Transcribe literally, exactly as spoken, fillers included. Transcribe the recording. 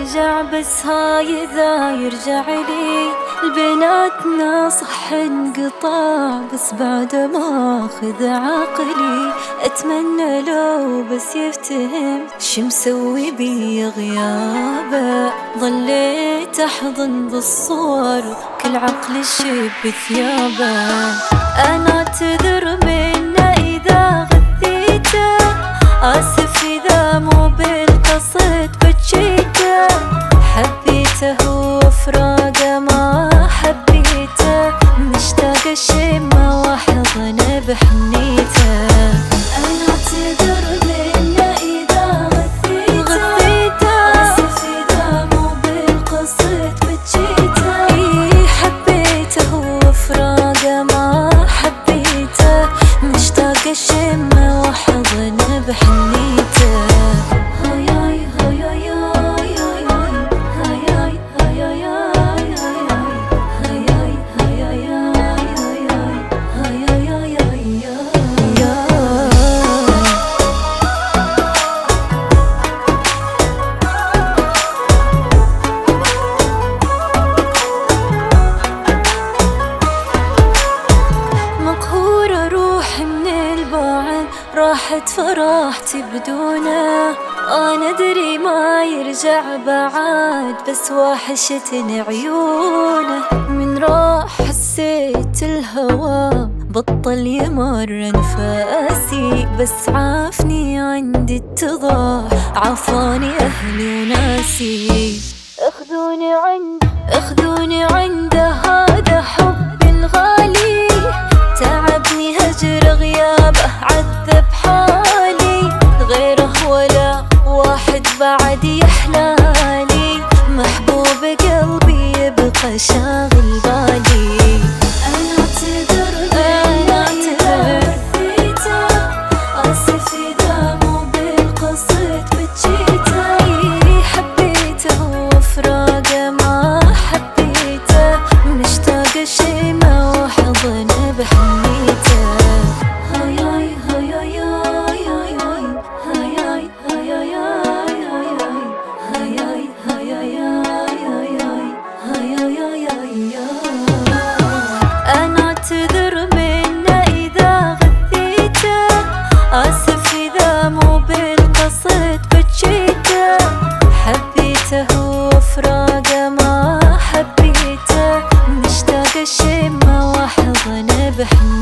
يرجع، بس هاي إذا يرجع لي. البناتنا صح انقطع، بس بعد ما أخذ عقلي. أتمنى لو بس يفتهم شو مسوي بي غيابه. ظليت أحضن بالصور كل عقل شب ثيابه. أنا أعتذر منه إذا غثيته، آسف إذا مو بالقصد بجيته. حبيته وفراقه ما حبيته، مشتاق الشمه واحضنه بحنيته. أنا أعتذر منه إذا غثيته، آسف إذا مو بالقصد بجيته. إي حبيته وفراقه ما حبيته، مشتاق الشمه واحضنه بحنيته. راحت فرحتي بدونه، أنا أدري ما يرجع بعد، بس وحشتني عيونه. من راح حسيت الهوى بطل يمر أنفاسي، بس عافني عندي اتضاح، عافاني أهلي وناسي. اخذوني عند اخذوني عنده، هذا حبي الغالي. تعبني هجر غيابه، عذب حالي. غيره ولا واحد بعد يحلالي، محبوب قلبي يبقى شاغل بالي. أنا أعتذر أنا أعتذر غثيته، آسف إذا مو بالقصد بجيته. حبيته وفراقه ما حبيته، مشتاق الشمه واحضنه بحنيته. أنا أعتذر منه إذا غثيته، آسف إذا مو بالقصد بجيته. حبيته وفراقه ما حبيته، مشتاق الشمه واحضنه بحنيته.